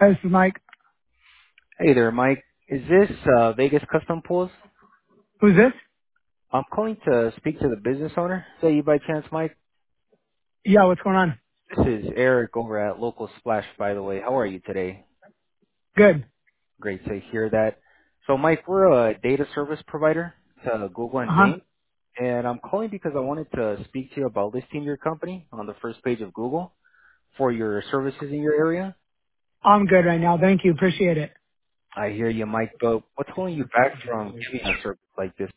This is Mike. Hey there, Mike. Is this Vegas Custom Pools? Who's this? I'm calling to speak to the business owner. Say you by chance, Mike? Yeah, what's going on? This is Eric over at Local Splash, by the way. How are you today? Good. Great to hear that. So, Mike, we're a data service provider to Google and Uh-huh. Bing, and I'm calling because I wanted to speak to you about listing your company on the first page of Google for your services in your area. I'm good right now. Thank you. Appreciate it. I hear you, Mike, but what's holding you back from giving a service like this?